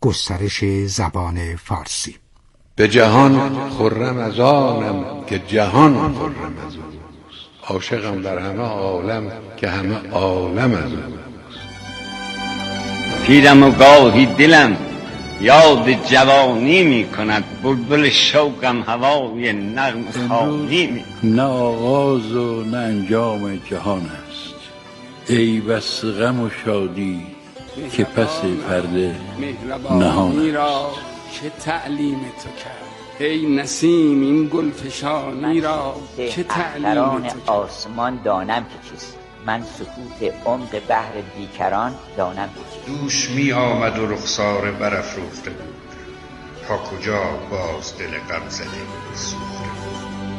گسترش زبان فارسی. به جهان خرم از آنم که جهان خرم از اوست، عاشقم در همه عالم که همه عالم از اوست. پیرم و گاهی دلم یاد جوانی می کند، بلبل شوقم هوای نغم خوانی می کند. نه آغاز و نه انجام جهان است، ای بس غم و شادی که پس پرده نهان است. که تعلیم تو کرد ای نسیم این گلفشانی را، که تعلیم تو کرد. آسمان دانم که چیست، من سکوت عمق بحر بیکران دانم که چیست. دوش می آمد و رخساره برافروخته بود، تا کجا باز دل غم زده سوخته بود.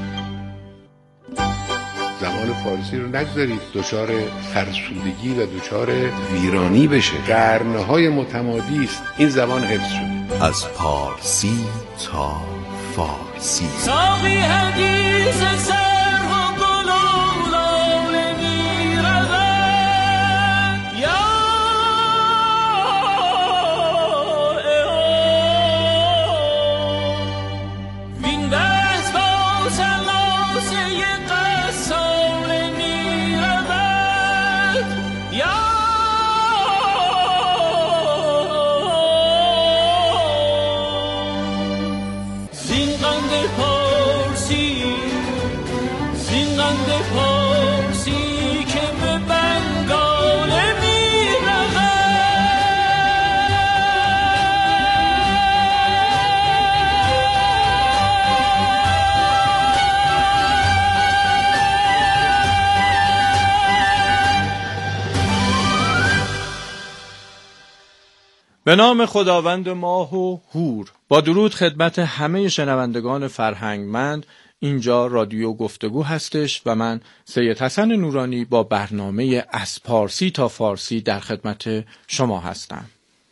زبان فارسی رو نگذارید دچار فرسودگی و دچار ویرانی بشه. قرن‌های متمادی است این زبان حفظ شده. از پارسی تا فارسی. ساقی حدیث سر و گل و لاله می‌رود، یا وین دست با سلاسه قصال می‌رود، یا پارسی که به بنگاله می رود. به نام خداوند ماه و هور. با درود خدمت همه شنوندگان فرهنگمند. اینجا رادیو گفتگو هستش و من سید حسن نورانی با برنامه از پارسی تا فارسی در خدمت شما هستم.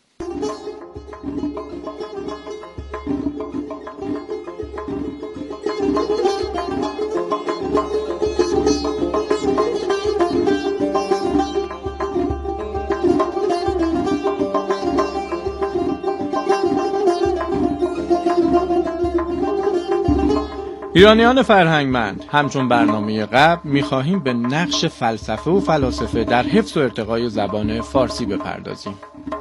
ایرانیان فرهنگمند، همچون برنامه قبل می‌خواهیم به نقش فلسفه و فلاسفه در حفظ و ارتقای زبان فارسی بپردازیم.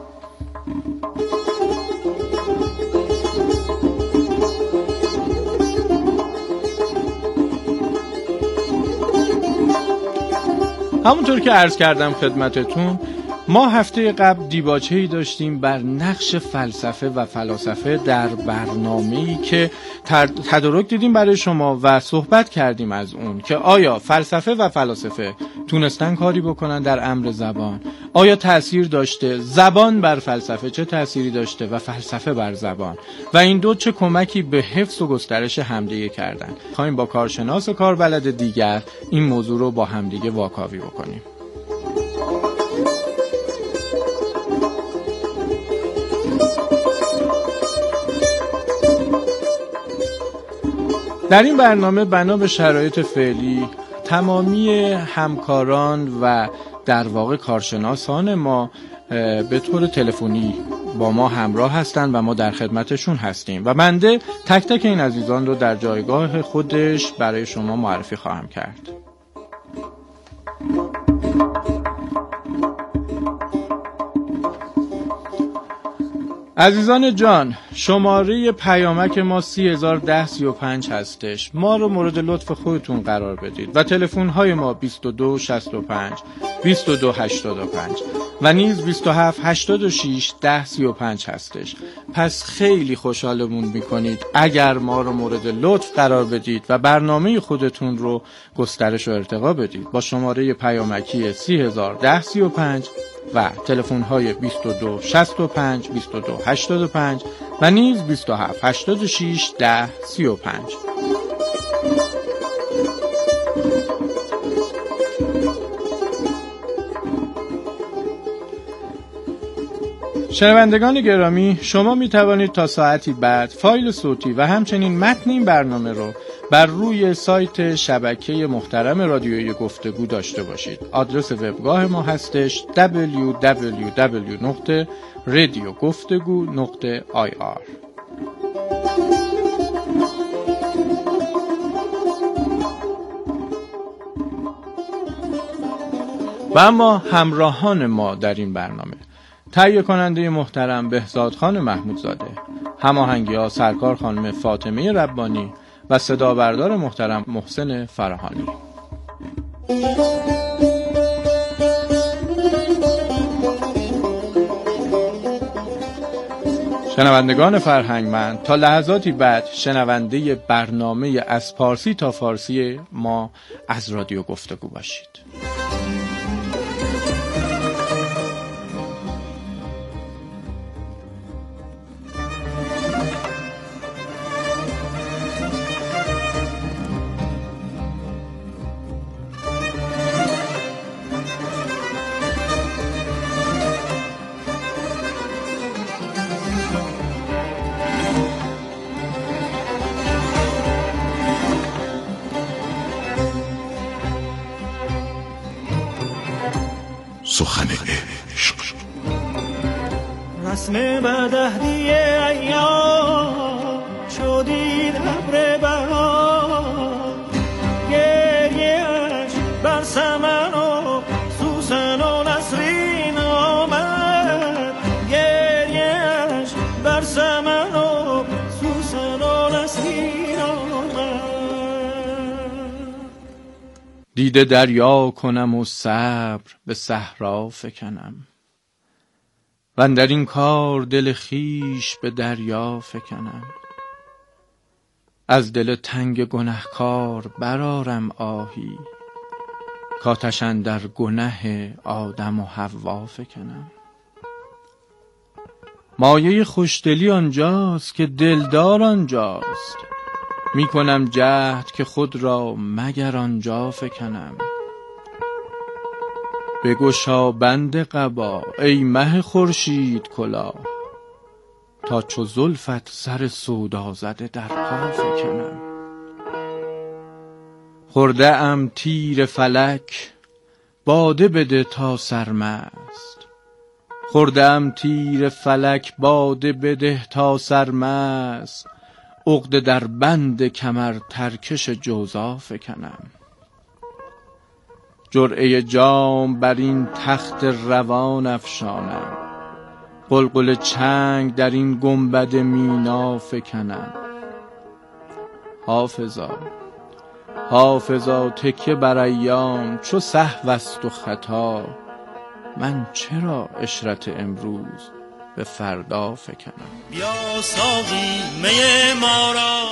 همونطور که عرض کردم خدمتتون، ما هفته قبل دیباچه‌ای داشتیم بر نقش فلسفه و فلاسفه در برنامه‌ای که تدارک دیدیم برای شما و صحبت کردیم از اون که آیا فلسفه و فلاسفه تونستن کاری بکنن در امر زبان؟ آیا تأثیر داشته؟ زبان بر فلسفه چه تأثیری داشته و فلسفه بر زبان؟ و این دو چه کمکی به حفظ و گسترش همدیگه کردن؟ خواهیم با کارشناس و کاربلد دیگر این موضوع رو با همدیگه واکاوی بکنیم. در این برنامه بنا به شرایط فعلی تمامی همکاران و در واقع کارشناسان ما به طور تلفنی با ما همراه هستند و ما در خدمتشون هستیم و بنده تک تک این عزیزان رو در جایگاه خودش برای شما معرفی خواهم کرد. عزیزان جان، شماره پیامک ما 301035 هستش. ما رو مورد لطف خودتون قرار بدید و تلفن های ما 2265 2285 و نیز 2786 1035 هستش. پس خیلی خوشحالمون میکنید اگر ما رو مورد لطف قرار بدید و برنامه خودتون رو گسترش و ارتقا بدید با شماره پیامکی 301035 و تلفن های 2265 2285 و نیز 2786 1035. شنوندگان گرامی، شما می توانید تا ساعتی بعد فایل صوتی و همچنین متن این برنامه رو بر روی سایت شبکه محترم رادیوی گفتگو داشته باشید. آدرس وبگاه ما هستش www.radiogoftegu.ir. و اما همراهان ما در این برنامه: تهیه کننده محترم بهزاد خان محمودزاده، هماهنگی ها سرکار خانم فاطمه ربانی و صدا بردار محترم محسن فراهانی. شنوندگان فرهنگمند، تا لحظاتی بعد شنونده برنامه از پارسی تا فارسی ما از رادیو گفتگو باشید. سخن عشق. رسم بدهدی ایام شدید ابر بهار، گریه‌اش بر سمن و سوسن و نسرین آمد، گریه‌اش بر سمن و سوسن و نسرین آمد. دیده دریا کنم و صبر به صحرا فکنم، و در این کار دل خیش به دریا فکنم. از دل تنگ گنهکار برآرم آهی، کآتش اندر گنه آدم و حوا فکنم. مایه خوشدلی آنجاست که دلدار آنجاست، می کنم جهد که خود را مگر آنجا فکنم. بگشا بند قبا ای مه خورشید کلاه، تا چو زلفت سر سودا زده در پا فکنم. خورده ام تیر فلک باده بده تا سرمست، خورده ام تیر فلک باده بده تا سرمست. عقده در بند کمر ترکش جوزا فکنم. جرعه جام بر این تخت روان افشانم، قلقل چنگ در این گنبد مینا فکنم. حافظا حافظا تکیه بر ایام چو سهو است و خطا، من چرا عشرت امروز به فردا فکنم. بیا ساقی می ما را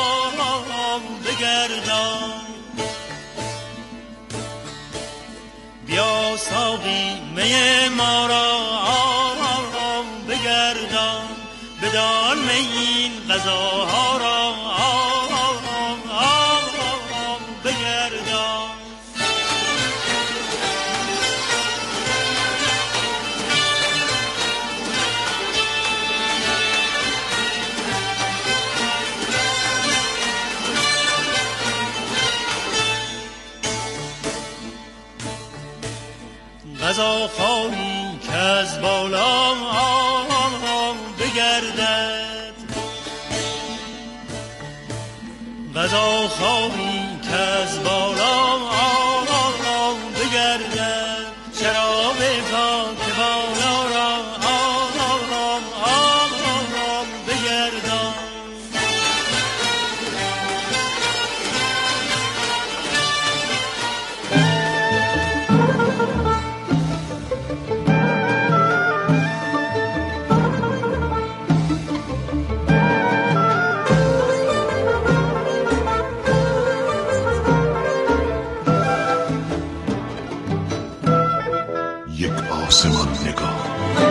بگردان، بیا ساقی می ما را بگردان، بدان می این غذاها را بگردان. غذا خواهی که از بالا بگردد، غذا خواهی که از بالا بگردد. شراب پاک بالا را بگردان. آسمان نگاه.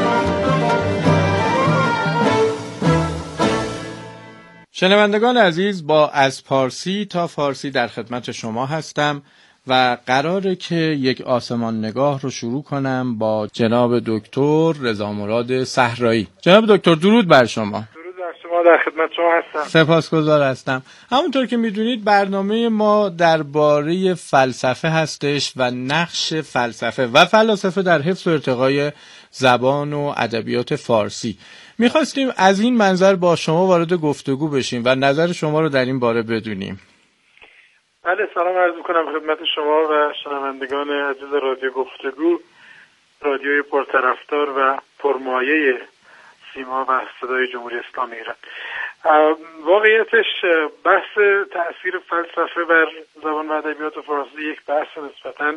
شنوندگان عزیز، با از پارسی تا فارسی در خدمت شما هستم و قراره که یک آسمان نگاه رو شروع کنم با جناب دکتر رضا مراد صحرایی. جناب دکتر درود بر شما. درود بر شما شما، در خدمت شما هستم. سپاسگزار هستم. همونطور که میدونید برنامه ما درباره فلسفه هستش و نقش فلسفه و فلاسفه در حفظ و ارتقای زبان و ادبیات فارسی. میخواستیم از این منظر با شما وارد گفتگو بشیم و نظر شما رو در این باره بدونیم. بله، سلام عرض میکنم خدمت شما و شنوندگان عزیز رادیو گفتگو، رادیوی پرطرفدار و پرمایه سیما و صدای جمهوری اسلامی ایران. واقعیتش بحث تأثیر فلسفه بر زبان و ادبیات فارسی یک بحث نسبتاً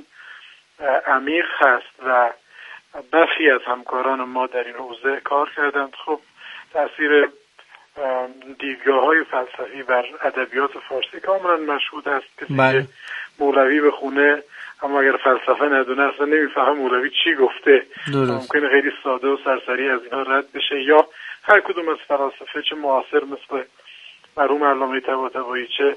عمیق هست و برخی از همکاران ما در این حوزه کار کردند. خب تأثیر دیدگاه‌های فلسفی بر ادبیات فارسی کاملا مشهود است. کسی که مولوی بخونه اما اگر فلسفه ندونه اصلا نمیفهم مولوی چی گفته. ممکنه خیلی ساده و سرسری از اینا رد بشه، یا هر کدوم از فلاسفه، چه معاصر مثل مرحوم علامه طباطبایی، چه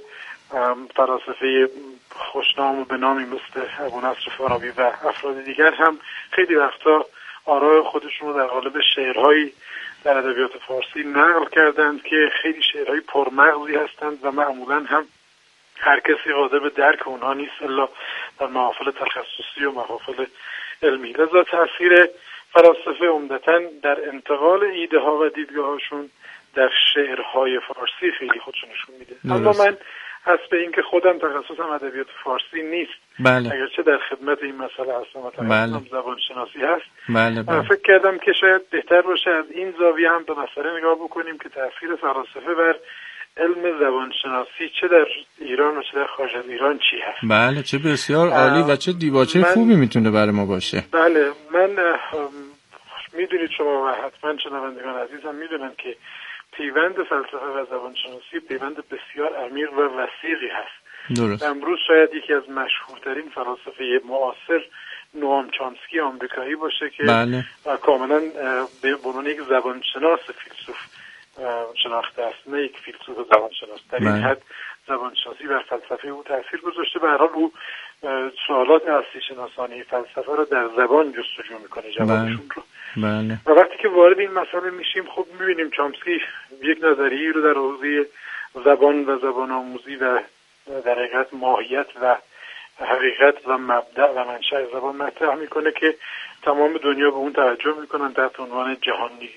فلاسفه خوشنام و به نامی مثل ابونصر فارابی و افراد دیگر، هم خیلی وقتا آراء خودشون رو در قالب شعرهایی در ادبیات فارسی نقل کردند که خیلی شعرهای پرمغزی هستند و معمولا هم هر کسی قادر به درک اونها نیست الا در محافل تخصصی و محافل علمی. لذا تأثیر فلاسفه عمدتاً در انتقال ایده ها و دیدگاه هاشون در شعرهای فارسی خیلی خودشون نشون میده. اما من حسب اینکه خودم تخصصم ادبیات فارسی نیست، اگرچه در خدمت این مسئله هستم و تخصصم زبان شناسی هست، من فکر کردم که شاید بهتر باشه از این زاویه هم به مسئله نگاه بکنیم که تأثیر فلاسفه بر علم زبانشناسی چه در ایران و چه در خارج از ایران چی هست. بله، چه بسیار عالی و چه دیباچه خوبی میتونه برای ما باشه. بله، من میدونید شما و حتما شنوندگان عزیزم میدونن که پیوند فلسفه و زبانشناسی پیوند بسیار عمیق و وسیعی هست. درست. امروز شاید یکی از مشهورترین فلاسفه معاصر نوام چامسکی آمریکایی باشه که کاملا به عنوان یک زبانشناس فیلسوف شناخته است، نه یک فیلسوف زبانشناس. در این حد زبانشناسی بر فلسفه او تاثیر گذاشته. به هر حال او سوالات هستی شناسانی فلسفه رو در زبان جستجو میکنه، جوابشون رو. و وقتی که وارد این مسئله میشیم، خب میبینیم چامسکی یک نظریه رو در حوزه زبان و زبان آموزی و در حقیقت ماهیت و حقیقت و مبدأ و منشأ زبان مطرح میکنه که تمام دنیا به اون توجه میکنن تحت عنوان جهانی،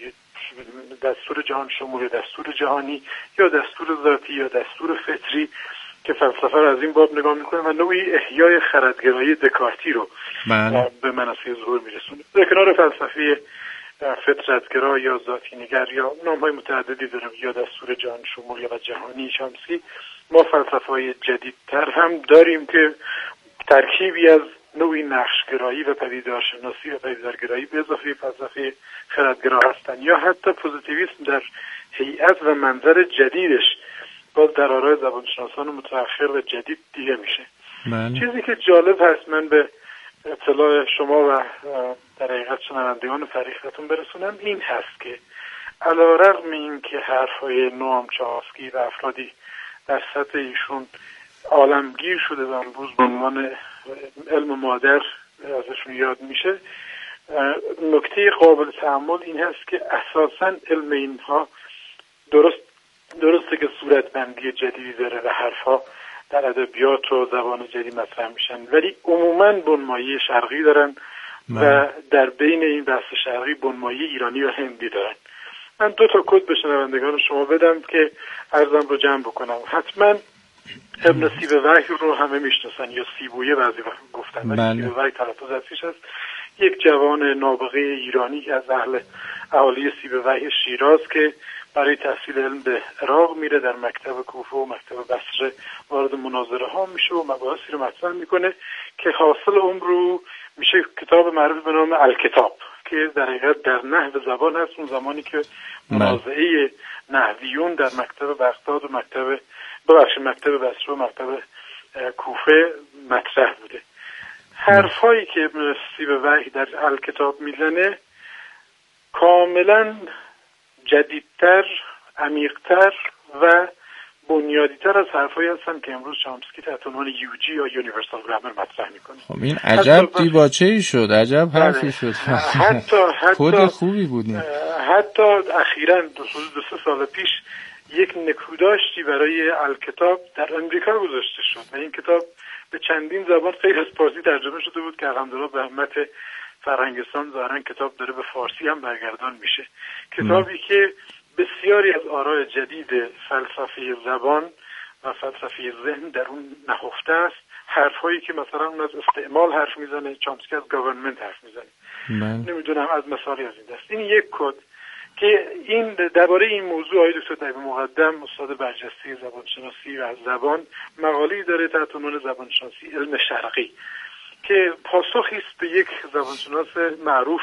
دستور جهان شمول، دستور جهانی یا دستور ذاتی یا دستور فطری، که فلسفه رو از این باب نگاه میکنه و نوعی احیای خردگرایی دکارتی رو به منصه ظهور میرسونه. در کنار فلسفه فطرتگرا یا ذاتی نگر یا نام‌های متعددی داریم، یا دستور جهان شمول یا جهانی چامسکی، ما فلسفه‌های جدیدتر هم داریم که ترکیبی از نوعی نقشگرایی و پدیدارشناسی و پدیدارگرایی به اضافه فلسفه خردگرا هستند، یا حتی پوزیتیویسم در هیئت و منظر جدیدش باز در آراء زبانشناسان متأخر و جدید دیده میشه. چیزی که جالب هست من به اطلاع شما و در حقیقت شنوندگان فریختون برسونم این هست که علی‌رغم این که حرفهای نوام چامسکی و افرادی در سطح ایشون عالمگیر شده و امروز به عنوان علم مادر ازشون یاد میشه، نکته قابل تأمل این هست که اساساً علم اینها درسته که صورتبندی جدیدی داره و حرفها در ادبیات و زبان جدید مطرح میشن، ولی عموماً بنمایه شرقی دارن و در بین این بحث شرقی بنمایه ایرانی و هندی دارن. من 2 تا کد به شنوندگان شما بدم که عرضم رو جمع بکنم. حتما ابن سیبویه رو همه میشناسن، یا سیبویه بعضی گفتن، ولی سیبویه تلفظ اصلیش هست. یک جوان نابغه ایرانی از اهالی سیبویه شیراز که برای تحصیل علم به عراق میره، در مکتب کوفه و مکتب بصره وارد مناظره ها میشه و مباحثی رو مطرح میکنه که حاصل اون رو میشه کتاب معروف به نام الکتاب که در حقیقت در نحو زبان هست. اون زمانی که منازعه نحویون در مکتب بغداد و مکتب بصره و مکتب کوفه مطرح بوده. حرفایی که ابن سیبویه در الکتاب میزنه کاملا جدیدتر، عمیقتر و بنیادی‌تر از حرفایی هستن که امروز چامسکی تحت عنوان یوجی یا یونیورسال گرامر مطرح میکنه. خب این عجب دیباچه‌ای شد، عجب حرفی شد. حتی خود خوبی بودیم. حتی اخیراً دو سه سال پیش یک نکوداشتی برای الکتاب در امریکا گذاشته شد و این کتاب به چندین زبان غیر از فارسی ترجمه شده بود که الحمدلله به رحمت فرهنگستان ظاهراً کتاب داره به فارسی هم برگردان میشه. کتابی که بسیاری از آراء جدید فلسفه زبان و فلسفه ذهن در اون نهفته است. حرفایی که مثلا اون از استعمال حرف میزنه، چامسکی از گاورنمنت حرف میزنه. نمیدونم از مثالی از این دست. این یک کد که این درباره این موضوع آقای دکتر طیب مقدم استاد برجسته زبانشناسی و زبان مقاله‌ای داره تحت عنوان زبانشناسی علم شرقی که پاسخی است به یک زبانشناس معروف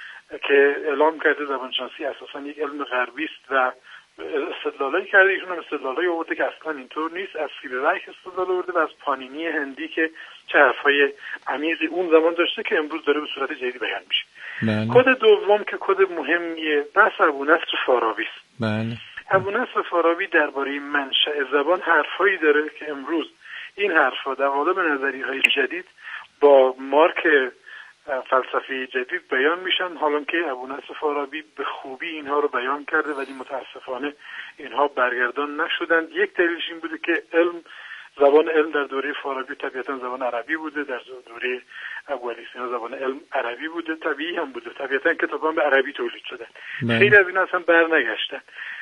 که اعلام کرده زبانشناسی اساساً یک علم غربی است و استدلالایی کرده. ایشون هم استدلالایی آورده که اصلا اینطور نیست. از فیلرایک استدلال آورده و از پانینی هندی که چه حرفای عمیقی اون زمان داشته که امروز داره به صورت جدید بیان میشه. کد دوم که کد مهمیه بحث ابونصر فارابی است. بله. ابونصر فارابی درباره منشأ زبان حرفایی داره که امروز این حرفا در قالب نظریه‌های جدید با مارک فلسفی جدید بیان میشن، حالا که ابونصر فارابی به خوبی اینها رو بیان کرده ولی متاسفانه اینها برگردان نشدند. یک دلیلش این بوده که زبان علم در دوره فارابی طبیعتا زبان عربی بوده، در دوره ابوعلی سینا زبان علم عربی بوده، طبیعی هم بوده، طبیعتا کتابان به عربی تولید شدن. خیلی از این اصلا برنگشتن.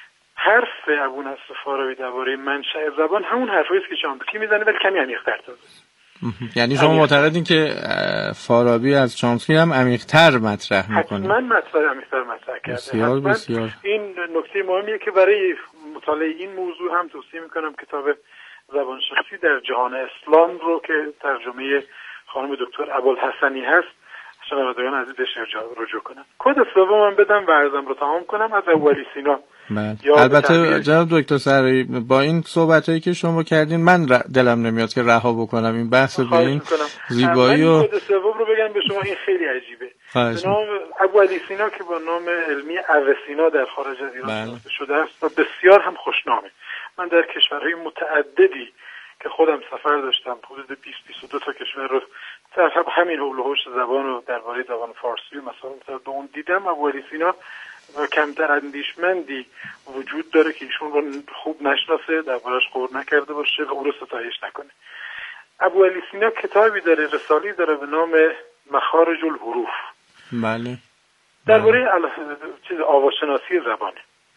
حرف ابونصر فارابی درباره منشأ زبان همون حرفی است که چامسکی میزنه ولی کمی عمیق‌تر تازه. یعنی شما معتقدین که فارابی از چامسکی هم عمیق‌تر مطرح میکنه؟ حتما عمیق‌تر مطرح کرده. بسیار. این نکته مهمیه که برای مطالعه این موضوع هم توصیه میکنم کتاب زبانشناسی در جهان اسلام رو که ترجمه خانم دکتر ابوالحسنی هست شنوندگان عزیز بهش رجوع کنم. کد سومم بدم و عرضم رو تمام کنم از ابوعلی سینا. البته جناب دکتر سرایی با این صحبتایی که شما کردین من دلم نمیاد که رها بکنم این بحث به این زیبایی و کد سوم رو بگم به شما. این خیلی عجیبه. به نام ابوعلی سینا که با نام علمی اوسینا در خارج از ایران شناخته شده است و بسیار هم خوشنامه. من در کشورهای متعددی که خودم سفر داشتم حدود 20-22 تا کشور رو در همین حول و حوش زبان و درباره زبان فارسی مثلا به اون دیدم. ابوعلی سینا کمتر اندیشمندی وجود داره که ایشون رو خوب نشناسه، دربارش غور نکرده باشه و او رو ستایش نکنه. ابوعلی سینا کتابی داره، رساله‌ای داره به نام مخارج الحروف. بله. درباره آواشناسی زبانه.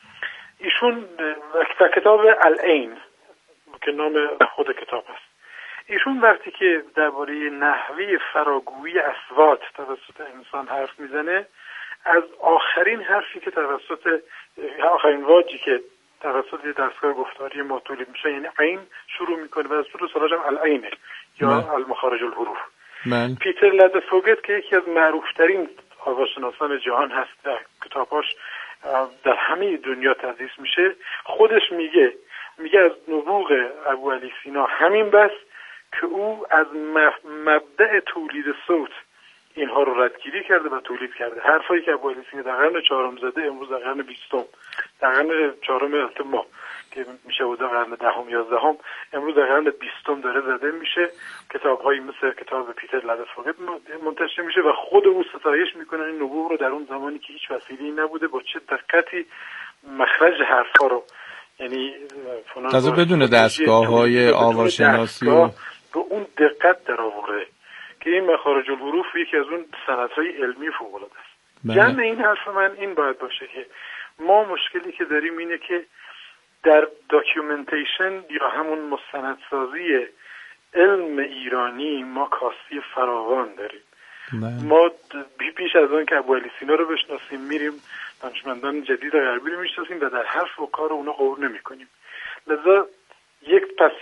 ایشون کتاب العین که نام خود کتاب است. ایشون وقتی که درباره نحوه فراگویی اصوات توسط انسان حرف میزنه از آخرین حرفی که توسط آخرین واجی که توسط دستگاه گفتاری ما تولید میشه یعنی عین شروع میکنه و از طول سراج هم العینه یا المخارج الحروف. پیتر لدفوگت که یکی از معروفترین آواشناسان جهان هست در کتاباش در همه دنیا تدریس میشه، خودش میگه از نبوغ ابوعلی سینا همین بس که او از مبدأ تولید صوت اینها رو ردگیری کرده و تولید کرده. حرفایی که ابوعلی سینا در قرن چهارم زده امروز در قرن 20 در قرن چهارم ما که میشه بود در قرن 10-11 امروز در قرن 20 داره زده میشه. کتاب‌هایی مثل کتاب پیتر لدفوگت منتشر میشه و خود او ستایش میکنه این نبوغ رو در اون زمانی که هیچ وسیله‌ای نبوده با چه دقتی مخرج حرفا رو یعنی تازه بدون دستگاه‌های آواشناسی و به اون دقت در آورده که این مخارج الحروف یکی از اون سندهای علمی فوق‌العاده است. جمع این حرف من این باید باشه که ما مشکلی که داریم اینه که در داکیومنتیشن یا همون مستندسازی علم ایرانی ما کاستی فراوان داریم. ما پیش از اون که ابوعلی سینا رو بشناسیم میریم دانشمندان جدید غربی رو میشناسیم و در حرف و کار اونا غور نمی‌کنیم. لذا یک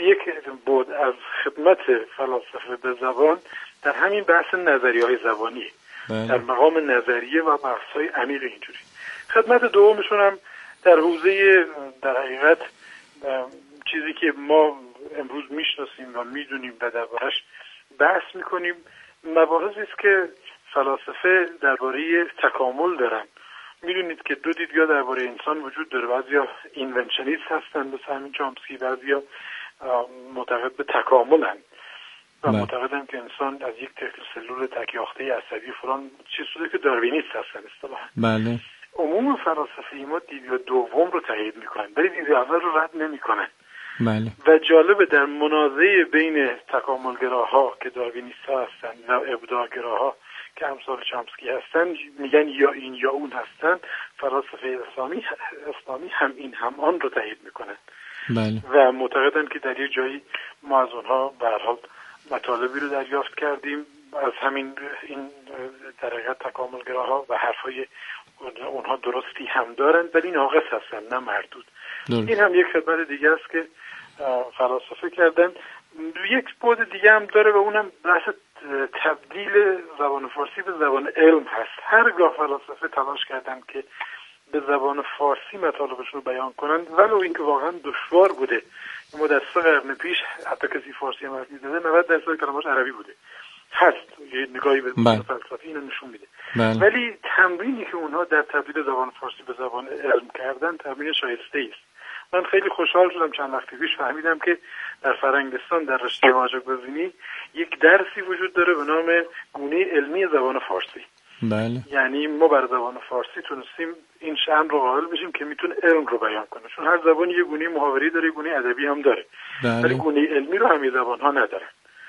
بود از خدمت فلاسفه به زبان در همین بحث نظریه‌های زبانی در مقام نظریه و بحث‌های عمیق اینجوری. خدمت دومشون هم در حوزه در حقیقت چیزی که ما امروز میشناسیم و میدونیم و دربارش بحث میکنیم مباحثی است که فلاسفه درباره تکامل دارن. میدونید که دو دیدگاه درباره انسان وجود داره. بعضیا اینونشنیست هستن به همین چامسکی، بعضیا معتقد به تکاملن و معتقدن که انسان از یک سلول تکیاخته عصبی فلان چیز شده که داروینیست هستن اصطلاحاً. بله. عموم فلاسفه ما دیدگاه دوم رو تایید میکنن ولی دیدگاه اول رو رد نمیکنن. بله. و جالبه در منازعه بین تکاملگراها که داروینیست‌ها هستن و ابداع‌گراها که امثال چامسکی هستن، میگن یا این یا اون هستن، فلاسفه اسلامی هم این هم آن رو تایید میکنن. بله. و معتقدن که در یک جایی ما از اونها به هر حال مطالبی رو دریافت کردیم از همین این در حقیقت تکاملگراها و حرفای اونها درستی هم دارن ولی ناقص هستن نه مردود. این هم یک خبر دیگه است که فلاسفه کردن. یک بعد دیگه هم داره و اونم بحث تبدیل زبان فارسی به زبان علم هست. هرگاه فلاسفه تلاش کردن که به زبان فارسی مطالبشون رو بیان کنن ولو اینکه واقعا دشوار بوده. ما در 3 قرن پیش حتی کسی فارسی هم حرف می‌زده 90% کلمات عربی بوده. هست یه نگاهی به فلسفه اینو نشون میده. ولی تمرینی که اونها در تبدیل زبان فارسی به زبان علم کردن تمرین شایسته است. من خیلی خوشحال شدم چند وقت پیش فهمیدم که در فرنگستان در رشته واژه‌گزینی یک درسی وجود داره به نام گونه علمی زبان فارسی. بله. یعنی ما بر زبان فارسی تونستیم این شأن رو قائل بشیم که میتونه علم رو بیان کنه، چون هر زبان یه گونه محاوری داره، یه گونه ادبی هم داره. ولی گونه علمی رو همین زبان‌ها ندارن.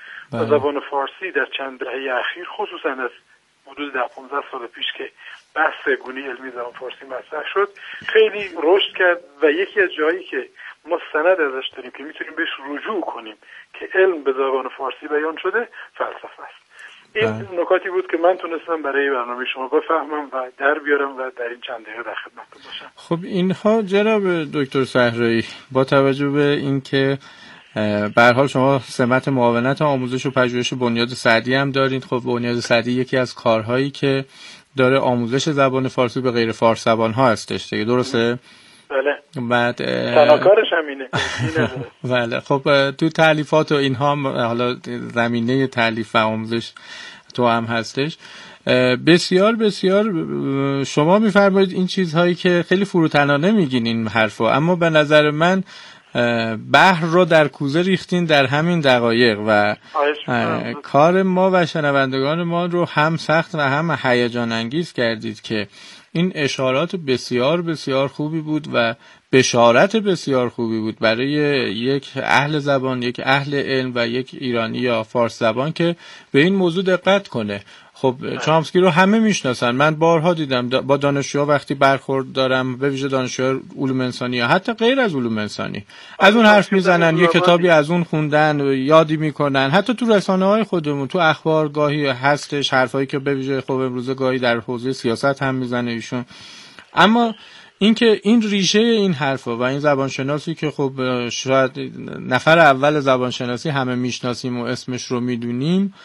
و زبان فارسی در چند دهه اخیر خصوصا از حدود 10-15 سال پیش که بحث گونه علمی زبان فارسی مطرح شد خیلی رشد کرد و یکی از جایی که ما سند ازش داریم که میتونیم بهش رجوع کنیم که علم به زبان فارسی بیان شده فلسفه است. این نکاتی بود که من تونستم برای برنامه شما بفهمم و در بیارم و در این چند دقیقه در خدمتتون باشم. خب اینها جناب دکتر صحرایی با توجه به اینکه به هر حال شما سمت معاونت آموزش و پژوهش بنیاد سعدی هم دارید، خب بنیاد سعدی یکی از کارهایی که داره آموزش زبان فارسی به غیر فارس زبان ها هستش دیگه، درسته؟ بله. بعد تناکارش همینه. بله. خب تو تالیفات و اینها حالا زمینه تالیف و آموزش تو هم هستش. بسیار بسیار شما میفرمایید این چیزهایی که خیلی فروتنانه میگین این حرفا، اما به نظر من بحر رو در کوزه ریختین در همین دقایق و کار ما و شنوندگان ما رو هم سخت و هم هیجان انگیز کردید که این اشارات بسیار بسیار خوبی بود و بشارت بسیار خوبی بود برای یک اهل زبان، یک اهل علم و یک ایرانی یا فارس زبان که به این موضوع دقت کنه. خب چامسکی رو همه میشناسن، من بارها دیدم با دانشجوها وقتی برخورد دارم، به ویژه دانشجوهای علوم انسانی یا حتی غیر از علوم انسانی، از اون حرف میزنن، یه کتابی از اون خوندن و یادی میکنن. حتی تو رسانه‌های خودمون تو اخبار گاهی هستش حرفایی که به ویژه خب امروزه گاهی در حوزه سیاست هم میزنه ایشون. اما اینکه این ریشه این حرفا و این زبانشناسی که خب شاید نفر اول زبانشناسی همه میشناسیم و اسمش رو میدونیم،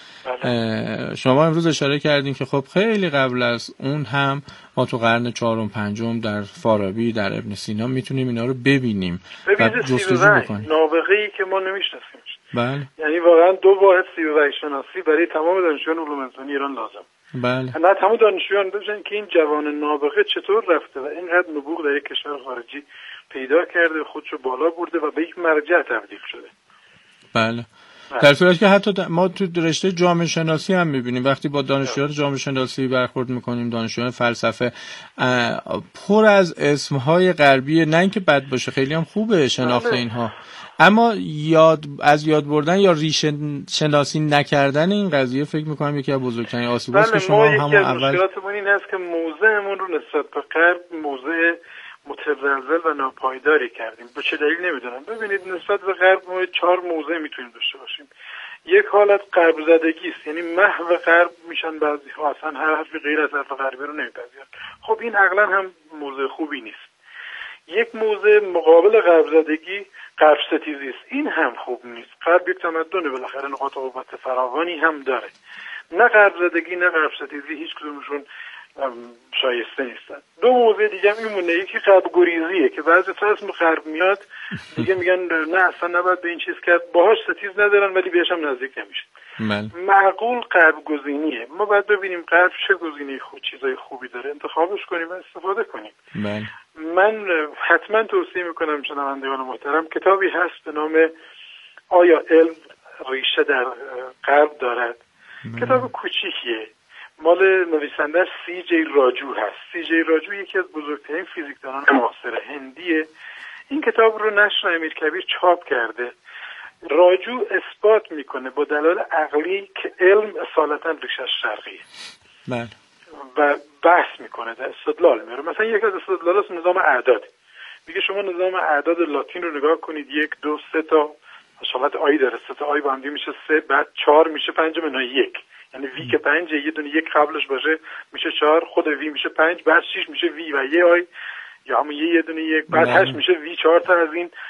شما امروز اشاره کردین که خب خیلی قبل از اون هم ما تو قرن 4 و 5 در فارابی، در ابن سینا میتونیم اینا رو ببینیم و جستجو بکنیم. نابغه‌ای که ما نمیشناسیم. بله. یعنی واقعا 2 واحد سیبوی شناسی برای تمام دانشجویان علوم انسانی ایران لازم. بله. نه تمام دانشجویان ببینن که این جوان نابغه چطور رفته و اینقدر نبوغ در یک کشور خارجی پیدا کرده، خودشو بالا برده و به یک مرجع تبدیل شده. بله. در صورتی که حتی ما تو رشته جامعه شناسی هم میبینیم وقتی با دانشجویان جامعه شناسی برخورد میکنیم، دانشجویان فلسفه، پر از اسمهای غربی، نه اینکه بد باشه، خیلی هم خوبه شناخت اینها، اما از یاد بردن یا ریشه شناسی نکردن این قضیه فکر میکنم یکی از بزرگترین آسیباست که شما همون اول مشکلاتمون این هست که موضعمون رو نسبت به غرب موضع متزلزل و ناپایداری کردیم. به چه دلیل نمیدونم. ببینید نسبت به غرب ما 4 موضع میتونیم داشته باشیم. یک حالت غرب زدگی است، یعنی محو غرب میشن بعضی‌ها، اصلا هر حرفی غیر از حرف غربی رو نمیپذیرن. خب این عقلا هم موضع خوبی نیست. یک موضع مقابل غرب زدگی غرب ستیزی است، این هم خوب نیست. غرب یک تمدن بالاخره نقاط قوت فراوانی هم داره. نه غرب زدگی نه غرب ستیزی هیچ کدومشون شایسته نیستن. 2 موضوع دیگه هم میمونه، یکی غرب گریزیه که بعضی تا اسم غرب میاد دیگه میگن نه اصلا نباید به این چیز کرد، باهاش ستیز ندارن ولی بهش هم نزدیک نمیشه. معقول غرب گزینیه. ما باید ببینیم غرب چه گزینه چیزای خوبی داره، انتخابش کنیم و استفاده کنیم. من حتما توصیه میکنم شنوندگان محترم، کتابی هست به نام آیا علم ریشه در غرب دارد. کتاب کوچیکیه، مال نویسنده سی جی راجو هست. سی جی راجو یکی از بزرگترین فیزیکدانان معاصر هندیه. این کتاب رو نشر امیرکبیر چاپ کرده. راجو اثبات میکنه با دلایل عقلی که علم اصالتا ریشش شرقیه و بحث میکنه، در استدلال میاره. مثلا یک از استدلالات نظام اعداد. میگه شما نظام اعداد لاتین رو نگاه کنید، 1 2 3 تا شامت آی داره، 3 تا آی با هم میشه 3، بعد 4 میشه 5 منهای 1، یعنی وی که 5 یه دونه 1 قبلش باشه میشه 4، خود وی میشه 5، بعد 6 میشه وی و یه آی یا همون یه دونه 1، بعد 8 میشه وی 4 تا از این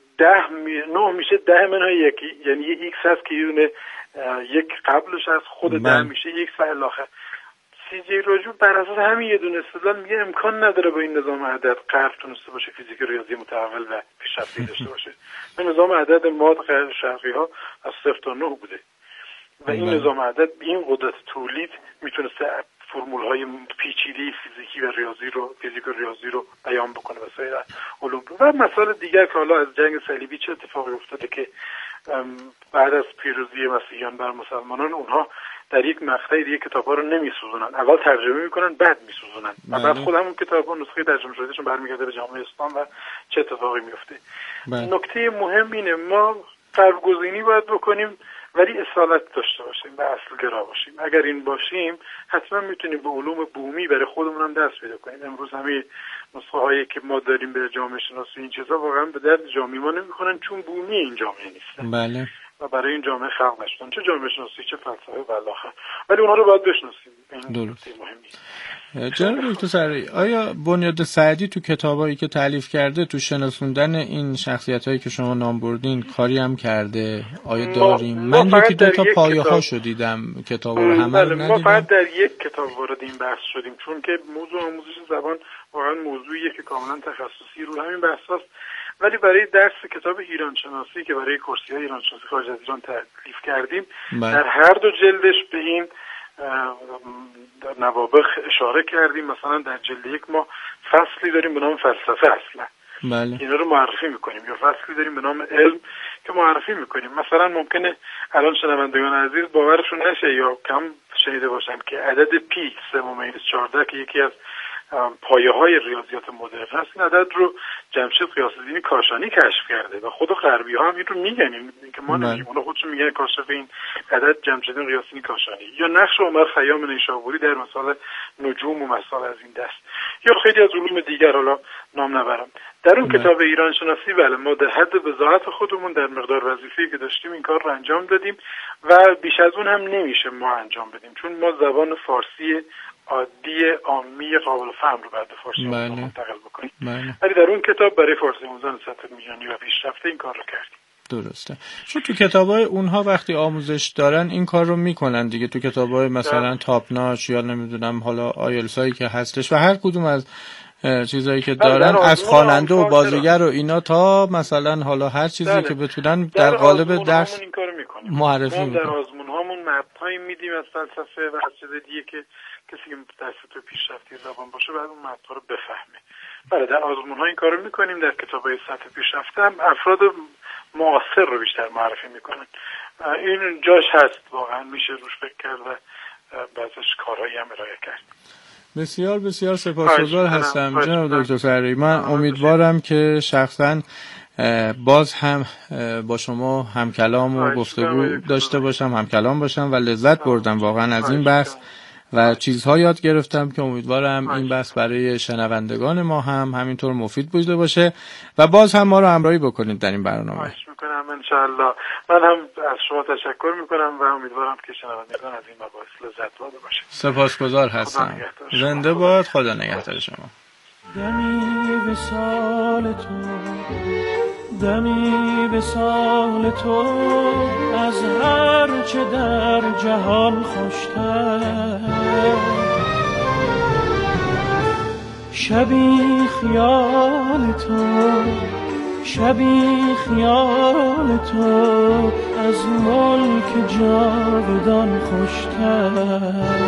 9 میشه 10 منهای 1، یعنی یه ایکس هست که یه دونه 1 قبلش از خود 10 میشه ایکس و الی آخر. سی جی راجو بر اساس همین یه دونه استدلال میگه امکان نداره با این نظام عدد غرب تونسته باشه فیزیک ریاضی متحول و پیشرفته داشته باشه. این نظام عدد ما شرقی ها از 0 تا 9 بوده و این نظام عدد این قدرت تولید میتونسته فرمول های پیچیده فیزیکی و ریاضی رو، فیزیک و ریاضی رو بیان بکنه و سایر علوم. و مسائل دیگر که حالا از جنگ صلیبی چه اتفاقی افتاده که بعد از پیروزی مسیحیان بر مسلمانان اونها در یک مقطعی دیگه کتاب‌ها رو نمی‌سوزونن، اول ترجمه می‌کنن بعد می‌سوزونن و بعد خود همون کتاب‌ها نسخه ترجمه شدهشون برمیگرده به جامعه اسلام و چه اتفاقی میفته. نکته مهم اینه ما غرب گزینی باید بکنیم ولی اصالت داشته باشیم و اصلگرا باشیم. اگر این باشیم حتما میتونیم به علوم بومی برای خودمون هم دست پیدا کنیم. امروز همه نسخه هایی که ما داریم به جامعه شناسی این چیزا واقعا به درد جامعه ما نمیخورن چون بومی این جامعه نیستن. بله. و برای این جامعه خلق نشدن، چه جامعه شناسی چه فلسفه و الاخر، ولی اونها رو باید بشناسیم. این درست مهمه. جناب دکتر سرایی، آیا بنیاد سعدی تو کتابایی که تالیف کرده تو شناسوندن این شخصیتایی که شما نام بردین کاری هم کرده؟ آیا داریم؟ من یکی دو تا پایه‌هاشو دیدم کتابا رو همه رو ندیدم. ما فقط در یک کتاب وارد این بحث شدیم چون که موضوع آموزش زبان واقعا موضوعیه که کاملا تخصصی رو همین بحث هست. ولی برای درس کتاب ایران شناسی که برای کورس‌های ایران شناسی خارج از ایران تالیف کردیم در هر دو جلدش به این نوابغ اشاره کردیم. مثلا در جلد 1 ما فصلی داریم به نام فلسفه اصلا، اینا رو معرفی میکنیم، یا فصلی داریم به نام علم که معرفی میکنیم. مثلا ممکنه الان شنوندگان عزیز باورشون نشه یا کم شنیده باشن که عدد پی 3.14 که یکی از پایه‌های ریاضیات مدرن هست، این عدد رو جمشید غیاث‌الدین کاشانی کشف کرده و خود غربی‌ها هم این رو میگن، این که ما نمیگیم، اونا خودشون میگن کاشف این عدد جمشید غیاث‌الدین کاشانی. یا نقش عمر خیام نیشابوری در مسائل نجوم و مسائل از این دست، یا خیلی از علوم دیگر حالا نام نبرم. در اون کتاب ایران شناسی بله ما در حد بضاعت خودمون در مقدار وظیفه‌ای که داشتیم این کار رو انجام دادیم و بیش از اون هم نمیشه ما انجام بدیم، چون ما زبان فارسی عادی عامی قابل فهم رو بعد فارسی منتقل بکنیم. ولی در اون کتاب برای فارسی آموزان سطح میانی و پیشرفته این کار رو کردیم. درسته. چون تو کتابای اونها وقتی آموزش دارن این کار رو میکنن دیگه، تو کتابای مثلا تاپناچ یا نمیدونم حالا آیلسایی که هستش و هر کدوم از چیزایی که دارن از خواننده و بازیگر و اینا تا مثلا حالا هر چیزی که بتونن در قالب درس این کارو میکنیم. معرفی میکنیم. در آزمون‌هامون متن‌هایی میدیم از فلسفه و از چیز دیگه که کسی که در سطح پیشرفته زبان باشه بعد اون متن رو بفهمه. بله در آزمون‌ها این کارو میکنیم. در کتابای سطح پیشرفته هم افراد معاصر رو بیشتر معرفی میکنن. این جاش هست، واقعا میشه روش فکر کرد و بعضش کارهایی هم ارائه کرد. بسیار بسیار سپاسگزار هستم جناب دکتر سرایی. من امیدوارم که شخصا باز هم با شما همکلام و گفتگو داشته باشم، همکلام باشم و لذت بردم واقعا از این بحث و چیزها یاد گرفتم که امیدوارم این بحث برای شنوندگان ما هم همینطور مفید بوده باشه و باز هم ما رو همراهی بکنید در این برنامه. خواهش میکنم انشاءالله. من هم از شما تشکر میکنم و امیدوارم که شنوندگان از این مباحث لذت برده باشه. سپاسگزار هستم. زنده باد. خدا نگهدار شما. دمی وصال تو، دمی وصال تو از هر چه در جهان خوشتر، شبی خیال تو شبی خیال تو از ملک جاودان خوشتر.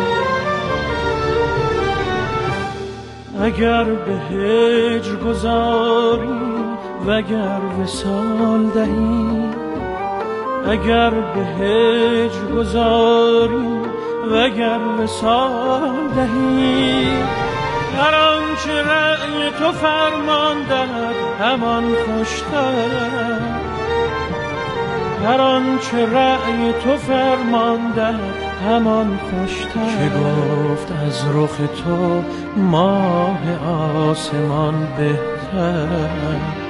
اگر به هجر گذاری وگر وصال دهی، اگر به هجر گذاری وگر وصال دهی، هر آنچه رأی تو فرمان دهد همان خوشتر. هر آنچه رأی تو فرمان دهد همان خوشتر. که گفت از رخ تو ماه آسمان بهتر.